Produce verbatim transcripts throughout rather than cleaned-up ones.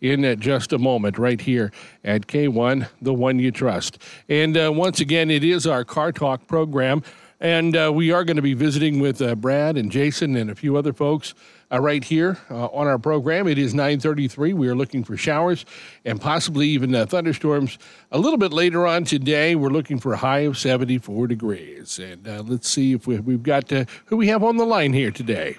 in uh, just a moment right here at K one, the one you trust. And uh, once again, it is our Car Talk program, and uh, we are going to be visiting with uh, Brad and Jason and a few other folks uh, right here uh, on our program. It is nine thirty-three. We are looking for showers and possibly even uh, thunderstorms a little bit later on today. We're looking for a high of seventy-four degrees. And uh, let's see if we, we've got uh, who we have on the line here today.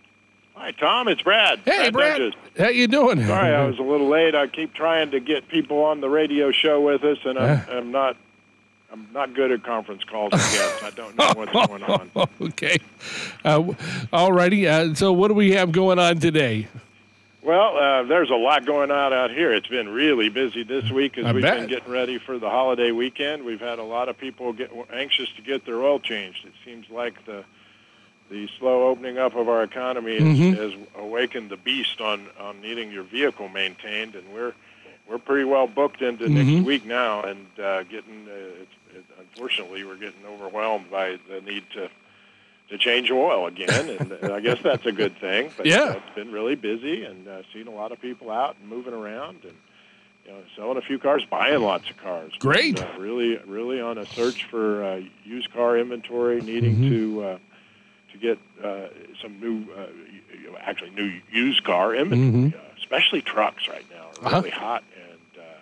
Hi, Tom. It's Brad. Hey, Brad. Brad. How you doing? Sorry, I was a little late. I keep trying to get people on the radio show with us, and I'm, uh. I'm not I'm not good at conference calls, I guess. I don't know what's going on. Okay. Uh, all righty. Uh, so what do we have going on today? Well, uh, there's a lot going on out here. It's been really busy this week as I we've bet. been getting ready for the holiday weekend. We've had a lot of people get anxious to get their oil changed. It seems like the the slow opening up of our economy has, Mm-hmm. has awakened the beast on, on needing your vehicle maintained, and we're we're pretty well booked into Mm-hmm. next week now, and uh, getting uh, it's, it, unfortunately we're getting overwhelmed by the need to to change oil again, and, and I guess that's a good thing. But Yeah. uh, it's been really busy, and uh, seen a lot of people out and moving around, and you know, selling a few cars, buying lots of cars. Great. But, uh, really, really on a search for uh, used car inventory, needing Mm-hmm. to. Uh, to get uh, some new, uh, actually new used car inventory, Mm-hmm. uh, especially trucks right now are really uh-huh. hot. And uh,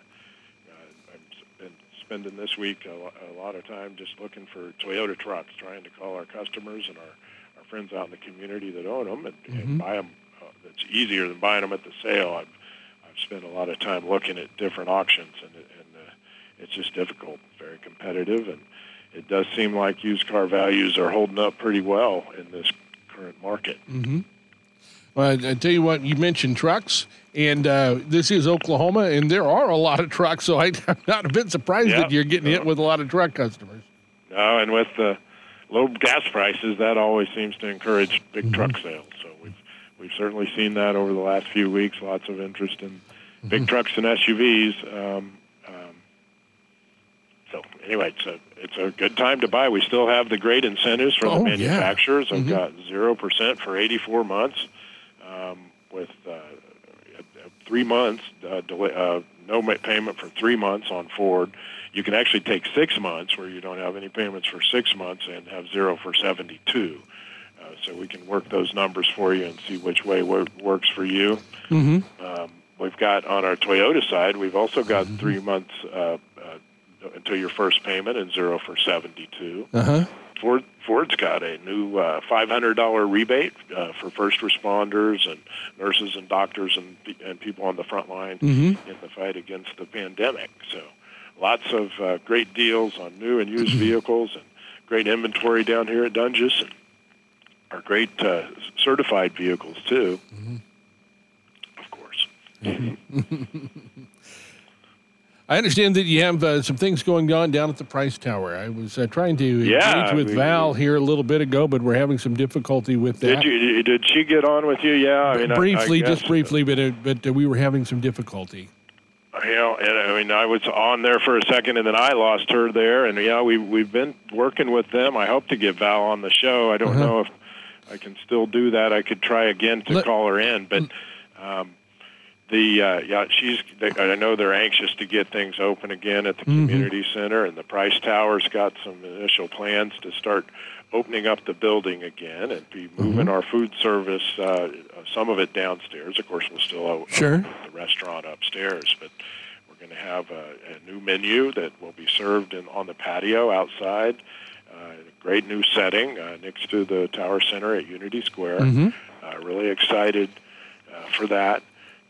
uh, I've been spending this week a, lo- a lot of time just looking for Toyota trucks, trying to call our customers and our, our friends out in the community that own them and, Mm-hmm. and buy them. Uh, it's easier than buying them at the sale. I've, I've spent a lot of time looking at different auctions, and, and uh, it's just difficult, very competitive, and it does seem like used car values are holding up pretty well in this current market. Mm-hmm. Well, I, I tell you what, you mentioned trucks, and uh, this is Oklahoma, and there are a lot of trucks, so I, I'm not a bit surprised Yep. that you're getting hit with a lot of truck customers. No, and with the low gas prices, that always seems to encourage big mm-hmm. truck sales. So we've we've certainly seen that over the last few weeks, lots of interest in mm-hmm. big trucks and S U Vs. Um, um, so anyway, it's a, it's a good time to buy. We still have the great incentives from oh, the manufacturers. Yeah. I've Mm-hmm. got zero percent for eighty-four months um, with uh, three months, uh, delay, uh, no payment for three months on Ford. You can actually take six months where you don't have any payments for six months and have zero for seventy-two. Uh, so we can work those numbers for you and see which way wo- works for you. Mm-hmm. Um, we've got on our Toyota side, we've also got mm-hmm. three months uh, uh, until your first payment and zero for seventy-two. Uh-huh. Ford, Ford's got a new uh, five hundred dollars rebate uh, for first responders and nurses and doctors and, and people on the front line mm-hmm. in the fight against the pandemic. So lots of uh, great deals on new and used vehicles and great inventory down here at Dunges and our great uh, certified vehicles, too, mm-hmm. of course. Mm-hmm. I understand that you have uh, some things going on down at the Price Tower. I was uh, trying to yeah, engage with we, Val here a little bit ago, but we're having some difficulty with that. Did you? Did she get on with you? Yeah, I mean, briefly, I, I guess, just briefly, but uh, but uh, we were having some difficulty. You know, and I mean, I was on there for a second, and then I lost her there. And yeah, we we've been working with them. I hope to get Val on the show. I don't uh-huh. know if I can still do that. I could try again to Let, call her in, but. Um, The uh, yeah, she's. They, I know they're anxious to get things open again at the mm-hmm. community center, and the Price Tower's got some initial plans to start opening up the building again and be moving mm-hmm. our food service, uh, some of it downstairs. Of course, we'll still open sure. the restaurant upstairs, but we're going to have a, a new menu that will be served in, on the patio outside. Uh, a great new setting uh, next to the Tower Center at Unity Square. Mm-hmm. Uh, really excited uh, for that.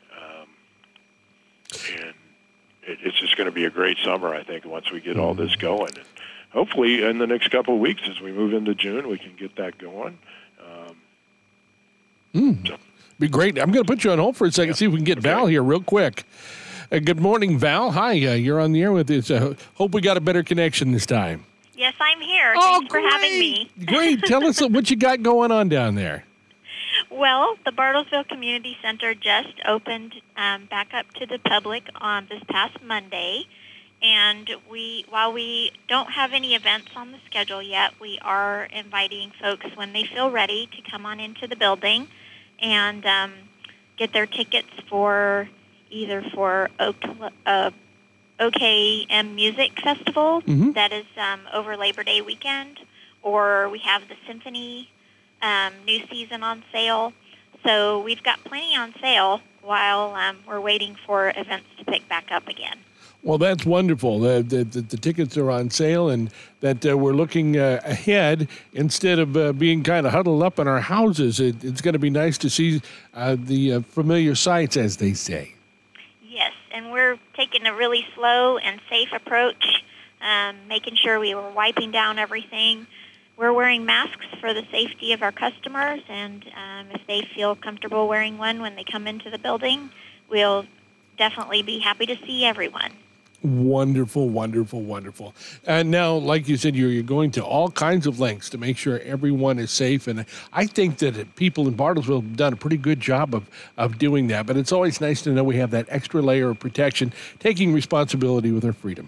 And it, it's just going to be a great summer, I think, once we get all this going. And hopefully in the next couple of weeks as we move into June, we can get that going. Um, mm. so. Be great. I'm going to put you on hold for a second, yeah. see if we can get okay. Val here real quick. Uh, good morning, Val. Hi, uh, you're on the air with us. Uh, hope we got a better connection this time. Yes, I'm here. Oh, Thanks great. for having me. Great. Tell us what you got going on down there. Well, the Bartlesville Community Center just opened um, back up to the public on this past Monday, and we, while we don't have any events on the schedule yet, we are inviting folks when they feel ready to come on into the building and um, get their tickets for either for OK, uh, O K M Music Festival Mhm. that is um, over Labor Day weekend, or we have the Symphony um, new season on sale. So we've got plenty on sale while um, we're waiting for events to pick back up again. Well, that's wonderful. The, the, the, the tickets are on sale, and that uh, we're looking uh, ahead instead of uh, being kind of huddled up in our houses. It, it's going to be nice to see uh, the uh, familiar sights, as they say. Yes, and we're taking a really slow and safe approach, um, making sure we were wiping down everything. We're wearing masks for the safety of our customers, and um, if they feel comfortable wearing one when they come into the building, we'll definitely be happy to see everyone. Wonderful, wonderful, wonderful. And now, like you said, you're, you're going to all kinds of lengths to make sure everyone is safe. And I think that people in Bartlesville have done a pretty good job of, of doing that. But it's always nice to know we have that extra layer of protection, taking responsibility with our freedom.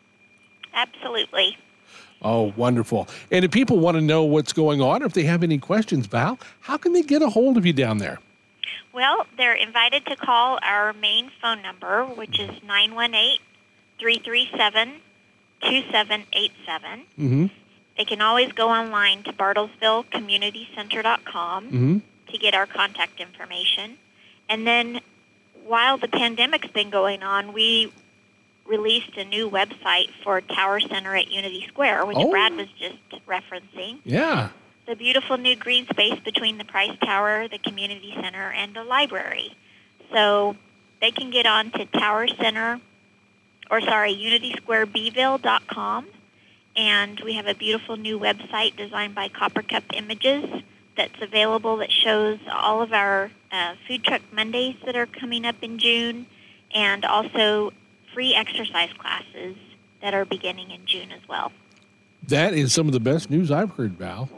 Absolutely. Oh, wonderful. And if people want to know what's going on, or if they have any questions, Val, how can they get a hold of you down there? Well, they're invited to call our main phone number, which is nine one eight, three three seven, two seven eight seven. Mm-hmm. They can always go online to bartlesville community center dot com Mm-hmm. to get our contact information. And then while the pandemic's been going on, we released a new website for Tower Center at Unity Square, which Oh. Brad was just referencing. Yeah. The beautiful new green space between the Price Tower, the community center, and the library. So they can get on to Tower Center, or sorry, unity square beeville dot com, and we have a beautiful new website designed by Copper Cup Images that's available that shows all of our uh, Food Truck Mondays that are coming up in June, and also free exercise classes that are beginning in June as well. That is some of the best news I've heard, Val.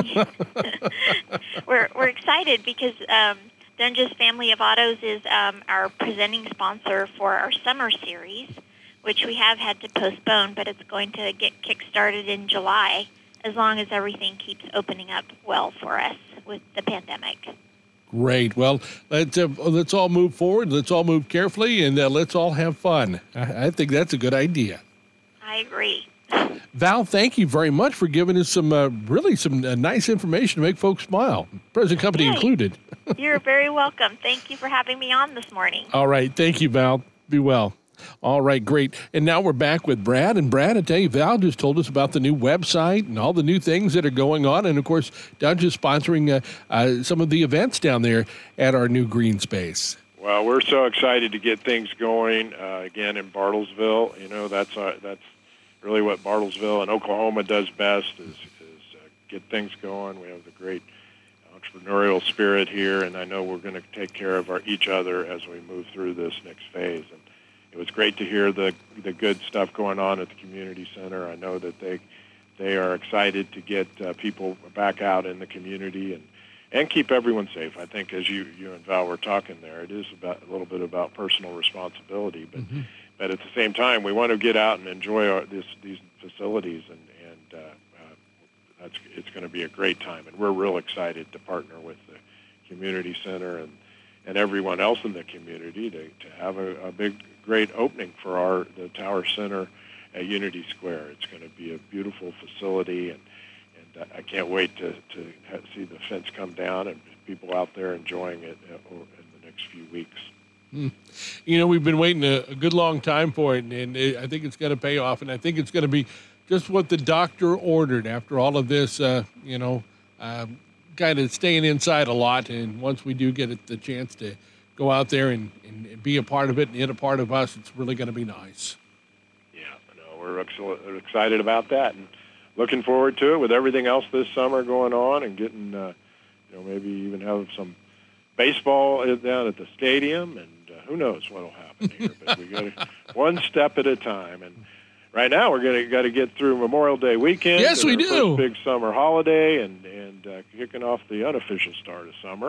we're we're excited because um, Dunge's Family of Autos is um, our presenting sponsor for our summer series, which we have had to postpone, but it's going to get kick-started in July as long as everything keeps opening up well for us with the pandemic. Great. Well, let's, uh, let's all move forward. Let's all move carefully, and uh, let's all have fun. I, I think that's a good idea. I agree. Val, thank you very much for giving us some uh, really some uh, nice information to make folks smile, present company Yay. included. You're very welcome. Thank you for having me on this morning. All right. Thank you, Val. Be well. All right, great. And now we're back with Brad. And Brad, I tell you, Val just told us about the new website and all the new things that are going on. And, of course, Dodge is sponsoring uh, uh, some of the events down there at our new green space. Well, we're so excited to get things going uh, again in Bartlesville. You know, that's uh, that's really what Bartlesville and Oklahoma does best is, is uh, get things going. We have the great entrepreneurial spirit here, and I know we're going to take care of our, each other as we move through this next phase. And it was great to hear the the good stuff going on at the community center. I know that they they are excited to get uh, people back out in the community and, and keep everyone safe. I think as you, you and Val were talking there, it is about a little bit about personal responsibility, but mm-hmm. but at the same time, we want to get out and enjoy our, this, these facilities, and and uh, uh, that's it's going to be a great time. And we're real excited to partner with the community center and, and everyone else in the community to, to have a, a big, great opening for our the Tower Center at Unity Square. It's going to be a beautiful facility, and and I can't wait to to have, see the fence come down and people out there enjoying it in the next few weeks. Hmm. You know, we've been waiting a, a good long time for it, and, and it, I think it's going to pay off, and I think it's going to be just what the doctor ordered after all of this, uh, you know, uh, kind of staying inside a lot, and once we do get it, the chance to go out there and, and be a part of it and hit a part of us, it's really going to be nice. Yeah, no, we're ex- excited about that and looking forward to it with everything else this summer going on and getting, uh, you know, maybe even have some baseball down at the stadium, and uh, who knows what will happen here. But we got to one step at a time. And right now we're going to got to get through Memorial Day weekend. Yes, we our do. First big summer holiday, and and uh, kicking off the unofficial start of summer.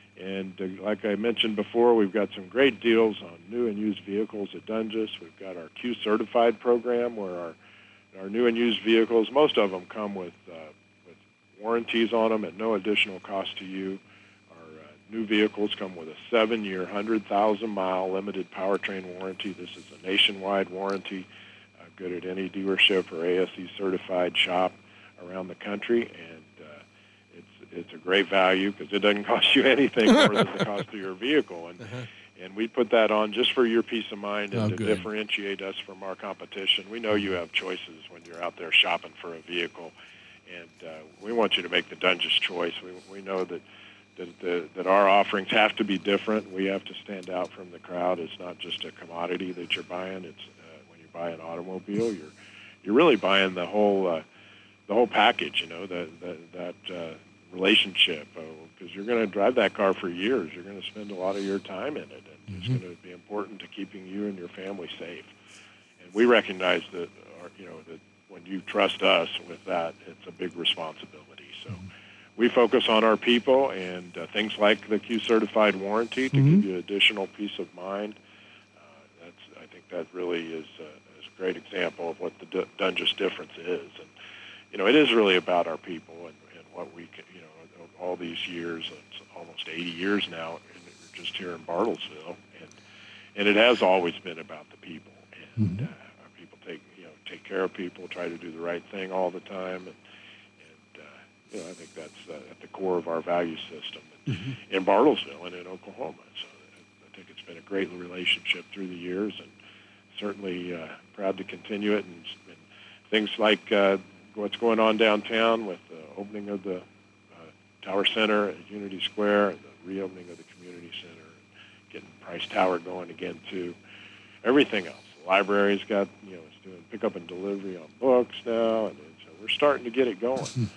And uh, like I mentioned before, we've got some great deals on new and used vehicles at Dunges. We've got our Q Certified program where our our new and used vehicles, most of them come with uh, with warranties on them at no additional cost to you. Our uh, new vehicles come with a seven-year, one hundred thousand mile limited powertrain warranty. This is a nationwide warranty, uh, good at any dealership or A S E certified shop around the country, and uh, it's it's a great value because it doesn't cost you anything more than the cost of your vehicle. And Uh-huh. and we put that on just for your peace of mind and Oh, to good. differentiate us from our competition. We know you have choices when you're out there shopping for a vehicle, and uh, we want you to make the Dunges choice. We we know that that the, that our offerings have to be different. We have to stand out from the crowd. It's not just a commodity that you're buying. It's uh, when you buy an automobile, you're you're really buying the whole uh, the whole package. You know, the, the, that uh, relationship, because uh, you're going to drive that car for years. You're going to spend a lot of your time in it, and Mm-hmm. it's going to be important to keeping you and your family safe. And we recognize that, our, you know, that when you trust us with that, it's a big responsibility. So. Mm-hmm. We focus on our people and uh, things like the Q-certified warranty to Mm-hmm. give you additional peace of mind. Uh, that's, I think that really is, uh, is a great example of what the D- Dunges difference is. And, you know, it is really about our people and, and what we can, you know, all these years, it's almost eighty years now, and we're just here in Bartlesville. And, and it has always been about the people. And Mm-hmm. uh, our people take, you know, take care of people, try to do the right thing all the time. And, You know, I think that's uh, at the core of our value system Mm-hmm. in Bartlesville and in Oklahoma. So I think it's been a great relationship through the years, and certainly uh, proud to continue it. And, and things like uh, what's going on downtown with the opening of the uh, Tower Center at Unity Square, and the reopening of the community center, and getting Price Tower going again too. Everything else, the library's got, you know, it's doing pickup and delivery on books now, and, and so we're starting to get it going.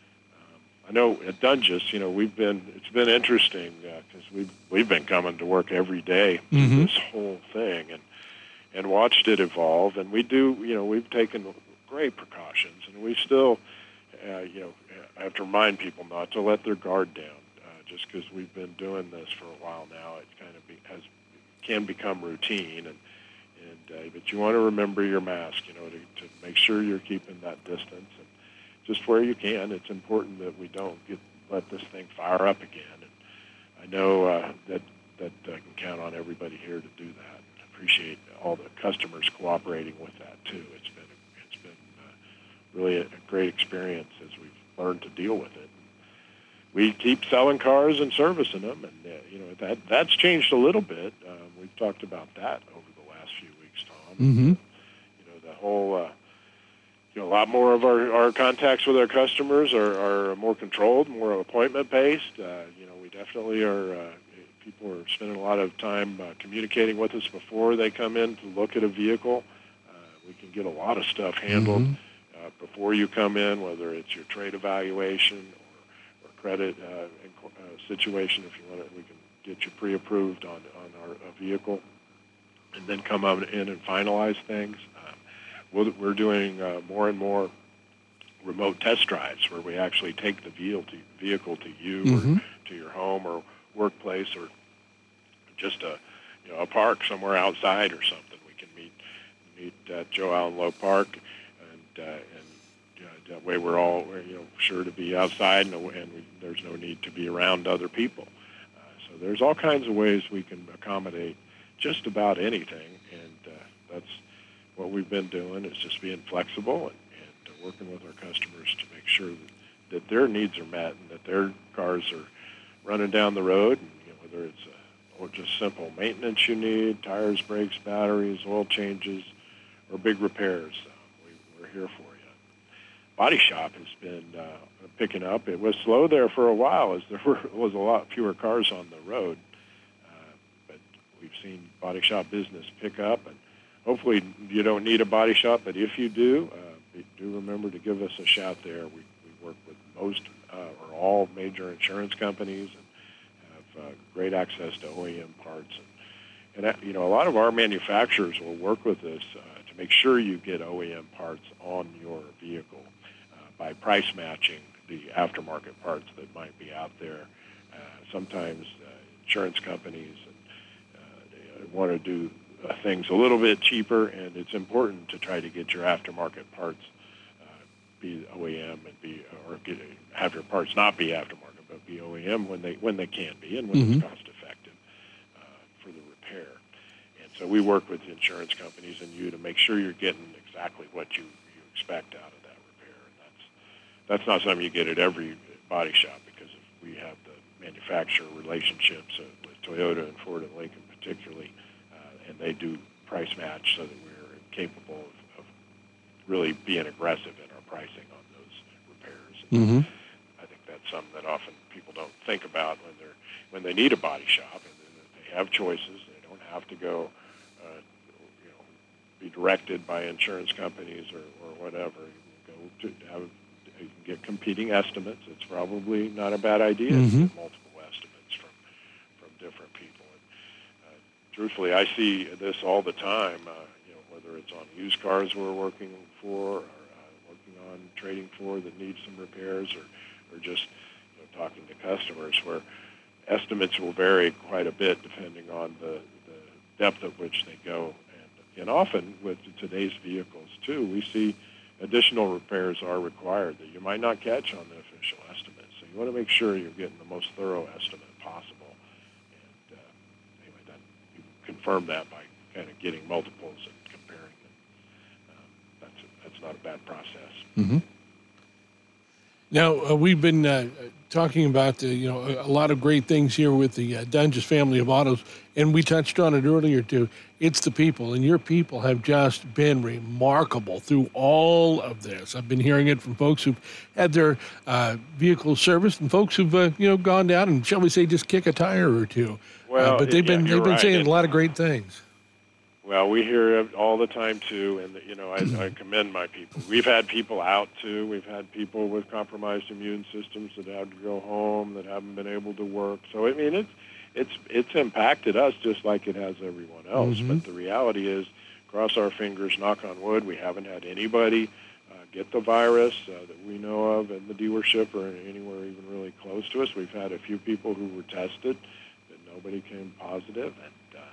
I know at Dunges, you know, we've been, it's been interesting because uh, we've, we've been coming to work every day through Mm-hmm. this whole thing and, and watched it evolve. And we do, you know, we've taken great precautions, and we still, uh, you know, I have to remind people not to let their guard down uh, just because we've been doing this for a while now. It kind of be, has, can become routine. And, and uh, but you want to remember your mask, you know, to, to make sure you're keeping that distance. And, just where you can, it's important that we don't get let this thing fire up again. And I know uh, that that I can count on everybody here to do that. I appreciate all the customers cooperating with that too. It's been it's been uh, really a, a great experience as we've learned to deal with it. We keep selling cars and servicing them, and uh, you know that that's changed a little bit. Uh, we've talked about that over the last few weeks, Tom. Mm-hmm. You know the whole. Uh, You know, a lot more of our, our contacts with our customers are, are more controlled, more appointment-based. Uh, you know, we definitely are, uh, people are spending a lot of time uh, communicating with us before they come in to look at a vehicle. Uh, we can get a lot of stuff handled Mm-hmm. uh, before you come in, whether it's your trade evaluation or, or credit uh, uh, situation. If you want it, we can get you pre-approved on, on our a vehicle and then come on in and finalize things. We're doing uh, more and more remote test drives where we actually take the vehicle to, vehicle to you Mm-hmm. or to your home or workplace or just a you know a park somewhere outside or something. We can meet meet at Joe Allen Lowe Park, and uh, and you know, that way we're all you know sure to be outside, and, and we, there's no need to be around other people. Uh, so there's all kinds of ways we can accommodate just about anything, and uh, that's. What we've been doing is just being flexible and, and uh, working with our customers to make sure that, that their needs are met and that their cars are running down the road, and you know, whether it's a, or just simple maintenance you need, tires, brakes, batteries, oil changes, or big repairs. Uh, we, we're here for you. Body shop has been uh, picking up. It was slow there for a while as there were, was a lot fewer cars on the road, uh, but we've seen body shop business pick up, and hopefully you don't need a body shop, but if you do, uh, do remember to give us a shout there. We, we work with most uh, or all major insurance companies and have uh, great access to O E M parts. And, and, you know, a lot of our manufacturers will work with us uh, to make sure you get O E M parts on your vehicle uh, by price matching the aftermarket parts that might be out there. Uh, sometimes uh, insurance companies and, uh, they want to do Uh, things a little bit cheaper, and it's important to try to get your aftermarket parts uh, be O E M and be or get, have your parts not be aftermarket, a B O E M when they when they can be and when Mhm. it's cost effective uh, for the repair. And so we work with the insurance companies and you to make sure you're getting exactly what you, you expect out of that repair. And that's that's not something you get at every body shop because if we have the manufacturer relationships uh, with Toyota and Ford and Lincoln particularly, uh, and they do price match so that we're capable of, of really being aggressive in our pricing on those repairs. Mm-hmm. I think that's something that often people don't think about when they're when they need a body shop, and they have choices. They don't have to go, uh, you know, be directed by insurance companies or, or whatever. You can go to have you can get competing estimates. It's probably not a bad idea Mm-hmm. to get multiple estimates from from different people. And, uh, truthfully, I see this all the time. Uh, you know, whether it's on used cars we're working for, or uh, working on trading for that need some repairs, or or just you know, talking to customers where estimates will vary quite a bit depending on the, the depth at which they go. And, and often with today's vehicles, too, we see additional repairs are required that you might not catch on the official estimate. So you want to make sure you're getting the most thorough estimate possible. And uh, anyway, that, you confirm that by kind of getting multiples and comparing them. Um, that's, a, that's not a bad process. Mm-hmm. Now, uh, we've been uh, talking about uh, you know a, a lot of great things here with the uh, Dunges family of autos, and we touched on it earlier too. It's the people, and your people have just been remarkable through all of this. I've been hearing it from folks who've had their uh, vehicles serviced, and folks who've uh, you know gone down and, shall we say, just kick a tire or two. Well, uh, but they've yeah, been you're they've been right. saying And, a lot of great things. Well, we hear it all the time, too, and, you know, I, I commend my people. We've had people out, too. We've had people with compromised immune systems that had to go home, that haven't been able to work. So, I mean, it's it's it's impacted us just like it has everyone else. Mm-hmm. But the reality is, cross our fingers, knock on wood, we haven't had anybody uh, get the virus uh, that we know of in the dealership or anywhere even really close to us. We've had a few people who were tested, but nobody came positive. And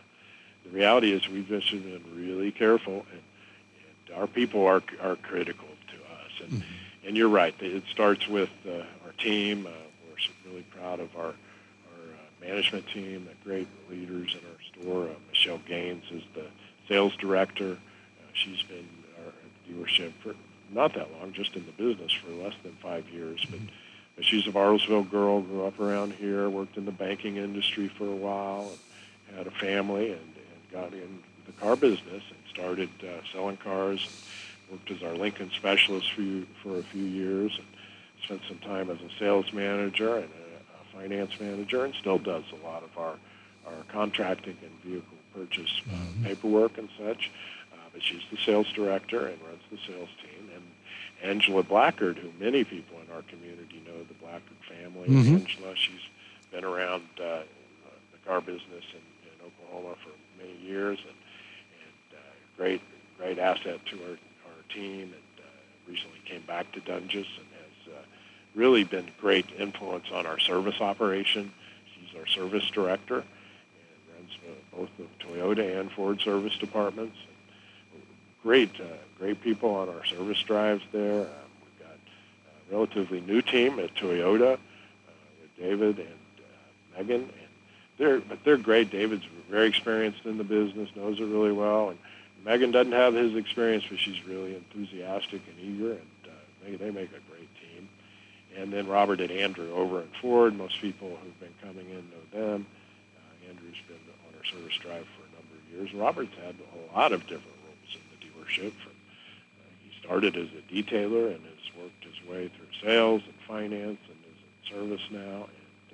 the reality is we've just been really careful, and, and our people are are critical to us. And mm-hmm. and you're right. It starts with uh, our team. Uh, we're really proud of our our uh, management team, the great leaders in our store. Uh, Michelle Gaines is the sales director. Uh, she's been our dealership for not that long, just in the business for less than five years. But, but she's a Bartlesville girl, grew up around here, worked in the banking industry for a while, and had a family, and got in the car business and started uh, selling cars, and worked as our Lincoln specialist for, you, for a few years, and spent some time as a sales manager and a, a finance manager, and still does a lot of our, our contracting and vehicle purchase uh, mm-hmm. paperwork and such. Uh, but she's the sales director and runs the sales team. And Angela Blackard, who many people in our community know, the Blackard family. Mm-hmm. Angela, she's been around uh, the car business in, in Oklahoma for many years, and, and uh, great great asset to our, our team, and uh, recently came back to Dunges and has uh, really been great influence on our service operation. She's our service director and runs uh, both the Toyota and Ford service departments. And great uh, great people on our service drives there. Um, we've got a relatively new team at Toyota uh, with David and uh, Megan. They're, but they're great. David's very experienced in the business, knows it really well. And Megan doesn't have his experience, but she's really enthusiastic and eager, and uh, they, they make a great team. And then Robert and Andrew over at Ford. Most people who've been coming in know them. Uh, Andrew's been on our service drive for a number of years. Robert's had a lot of different roles in the dealership. From, uh, he started as a detailer and has worked his way through sales and finance and is in service now.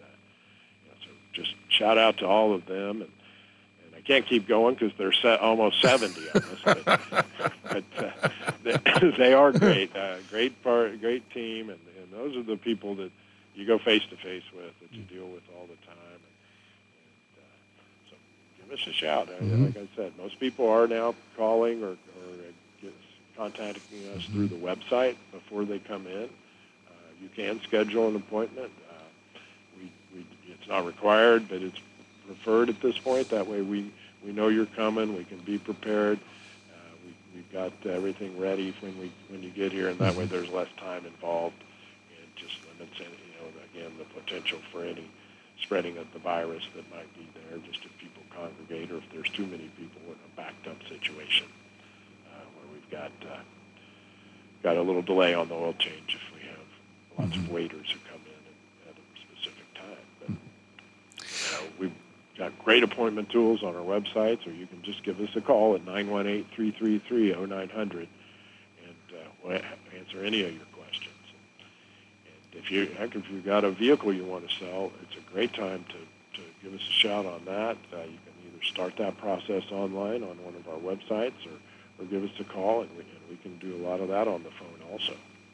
Just shout out to all of them, and, and I can't keep going because they're se- almost seventy on us, but, but uh, they, they are great, uh, great part, great team, and, and those are the people that you go face to face with, that you deal with all the time, and, and uh, so give us a shout. Mm-hmm. Like I said, most people are now calling or, or get, contacting us mm-hmm. through the website before they come in. Uh, you can schedule an appointment. We, we, it's not required, but it's preferred at this point. That way we, we know you're coming. We can be prepared. Uh, we, we've got everything ready when we when you get here, and that way there's less time involved and just limits any, know, again, the potential for any spreading of the virus that might be there, just if people congregate or if there's too many people in a backed up situation uh, where we've got uh, got a little delay on the oil change if we have lots mm-hmm. of waiters who come in at a specific time. But you know, we've got great appointment tools on our websites, or you can just give us a call at nine one eight, three three three, oh nine hundred, and uh, we'll answer any of your questions. And if you heck, if you've got a vehicle you want to sell, it's a great time to, to give us a shout on that. Uh, you can either start that process online on one of our websites, or, or give us a call, and we, and we can do a lot of that on the phone also.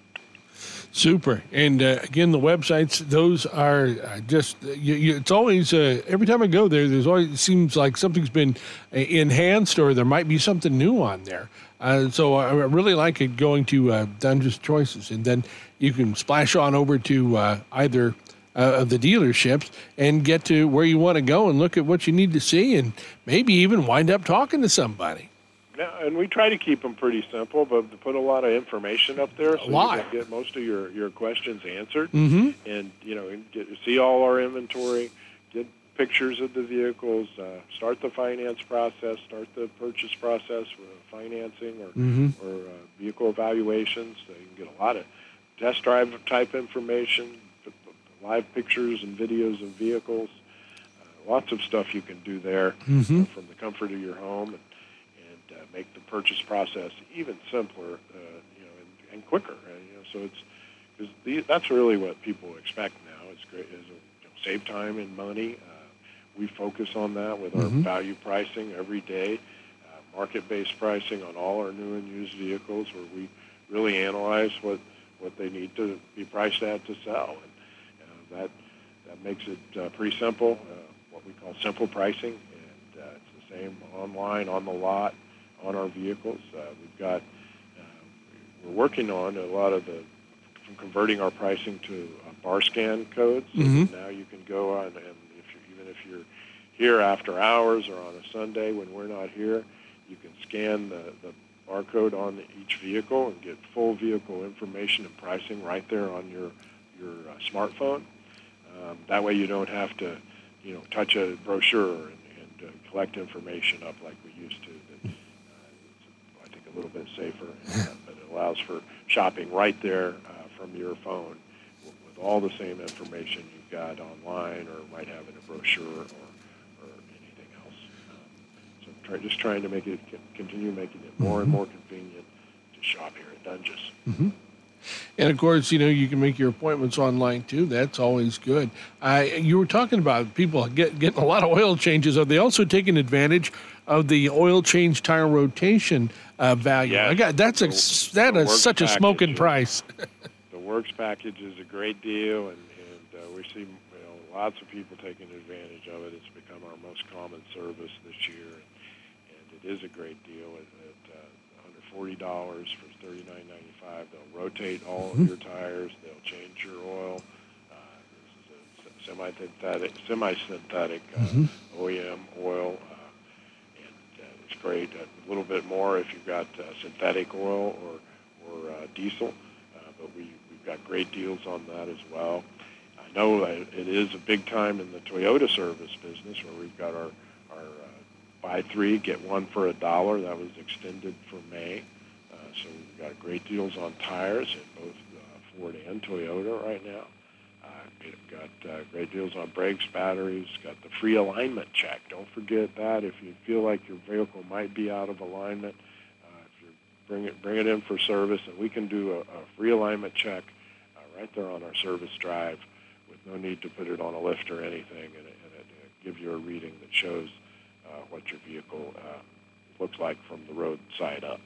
Super. And uh, again, the websites, those are uh, just, you, you, it's always, uh, every time I go there, there's always, it seems like something's been uh, enhanced or there might be something new on there. Uh, so I really like it going to uh, Dungeons Choices. And then you can splash on over to uh, either uh, of the dealerships and get to where you want to go and look at what you need to see and maybe even wind up talking to somebody. Yeah, and we try to keep them pretty simple, but to put a lot of information up there so you can get most of your, your questions answered. Mm-hmm. And, you know, get to see all our inventory, get pictures of the vehicles, uh, start the finance process, start the purchase process with financing or, mm-hmm. or uh, vehicle evaluations. So you can get a lot of test drive type information, live pictures and videos of vehicles. Uh, lots of stuff you can do there mm-hmm. uh, from the comfort of your home. And, Uh, make the purchase process even simpler, uh, you know, and, and quicker. Uh, you know, so it's because that's really what people expect now. It's great, is you know, save time and money. Uh, we focus on that with our mm-hmm. value pricing every day, uh, market-based pricing on all our new and used vehicles, where we really analyze what what they need to be priced at to sell, and uh, that that makes it uh, pretty simple. Uh, what we call simple pricing, and uh, it's the same online, on the lot, on our vehicles. Uh, we've got, uh, we're working on a lot of the, from converting our pricing to uh, bar scan codes. So mm-hmm. now you can go on, and if you're, even if you're here after hours or on a Sunday when we're not here, you can scan the, the barcode on each vehicle and get full vehicle information and pricing right there on your, your uh, smartphone. Um, that way you don't have to, you know, touch a brochure and, and uh, collect information up like we used to. That, a little bit safer, uh, but it allows for shopping right there uh, from your phone with, with all the same information you've got online or might have in a brochure or, or anything else. Um, so try, just trying to make it continue making it more mm-hmm. and more convenient to shop here at Dunges. Mm-hmm. And, of course, you know, you can make your appointments online, too. That's always good. Uh, you were talking about people get, getting a lot of oil changes. Are they also taking advantage of the oil change tire rotation uh, value? Yes. I got, that's a, the, that the is such a smoking is, price. The Works package is a great deal, and, and uh, we see you know, lots of people taking advantage of it. It's become our most common service this year, and, and it is a great deal at, at uh, under forty dollars for thirty-nine ninety-five. They'll rotate all mm-hmm. of your tires. They'll change your oil. Uh, this is a semi-synthetic, semi-synthetic uh, mm-hmm. O E M oil. Uh, Great, a little bit more if you've got uh, synthetic oil or or uh, diesel, uh, but we we've got great deals on that as well. I know that it is a big time in the Toyota service business where we've got our our uh, buy three get one for a dollar. That was extended for May, uh, so we've got great deals on tires at both uh, Ford and Toyota right now. We've got uh, great deals on brakes, batteries, got the free alignment check. Don't forget that. If you feel like your vehicle might be out of alignment, uh, if you bring it bring it in for service, and we can do a, a free alignment check uh, right there on our service drive with no need to put it on a lift or anything, and it, and it uh, gives you a reading that shows uh, what your vehicle uh, looks like from the roadside up.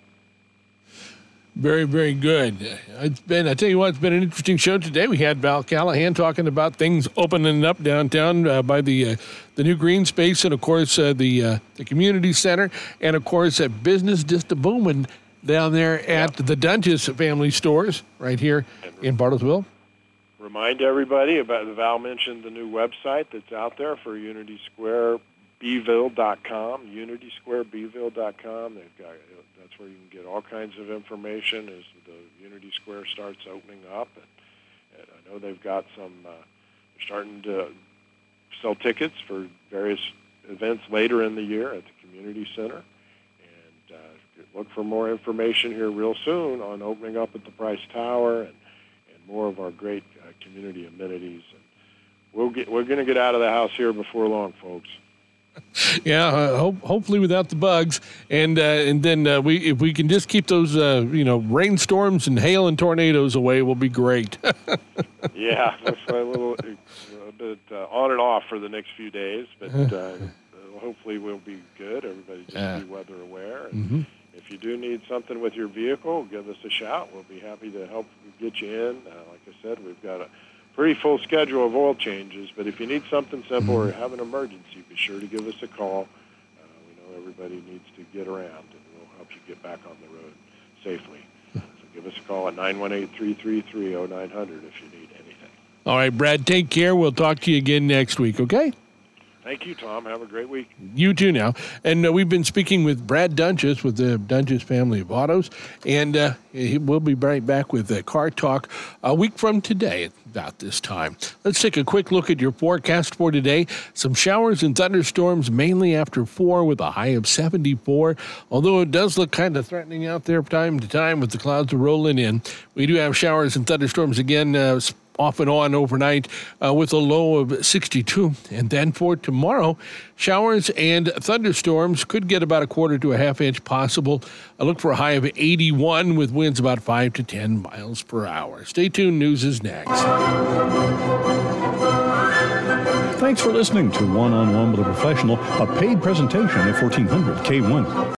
Very, very good. It's been, I tell you what, it's been an interesting show today. We had Val Callahan talking about things opening up downtown uh, by the uh, the new green space, and of course uh, the uh, the community center, and of course uh, business just a booming down there at yep. the Dunges family stores right here in Bartlesville. Remind everybody about the Val mentioned the new website that's out there for Unity Square Beeville dot com, Unity Square Beeville dot com. They've got that's where you can get all kinds of information as the Unity Square starts opening up, and, it. I know they've got some, uh, they're starting to sell tickets for various events later in the year at the community center. And uh, look for more information here real soon on opening up at the Price Tower and, and more of our great uh, community amenities. And we'll get, we're going to get out of the house here before long, folks. Yeah, uh, hope, hopefully without the bugs, and uh, and then uh, we if we can just keep those uh, you know rainstorms and hail and tornadoes away, we'll be great. Yeah, that's a little a bit uh, on and off for the next few days, but uh, hopefully we'll be good. Everybody just yeah. be weather aware. And mm-hmm. if you do need something with your vehicle, give us a shout. We'll be happy to help get you in. Uh, like I said, we've got a pretty full schedule of oil changes, but if you need something simple or have an emergency, be sure to give us a call. Uh, we know everybody needs to get around, and we'll help you get back on the road safely. So give us a call at nine one eight, three three three, oh nine hundred if you need anything. All right, Brad, take care. We'll talk to you again next week, okay? Thank you, Tom. Have a great week. You too now. And uh, we've been speaking with Brad Dunches with the Dunches family of autos, and uh, he, we'll be right back with uh, Car Talk a week from today at about this time. Let's take a quick look at your forecast for today. Some showers and thunderstorms mainly after four with a high of seventy-four, although it does look kind of threatening out there from time to time with the clouds rolling in. We do have showers and thunderstorms again uh, off and on overnight uh, with a low of sixty-two. And then for tomorrow, showers and thunderstorms could get about a quarter to a half inch possible. I look for a high of eighty-one with winds about five to ten miles per hour. Stay tuned. News is next. Thanks for listening to One on One with a Professional, a paid presentation of fourteen hundred K one.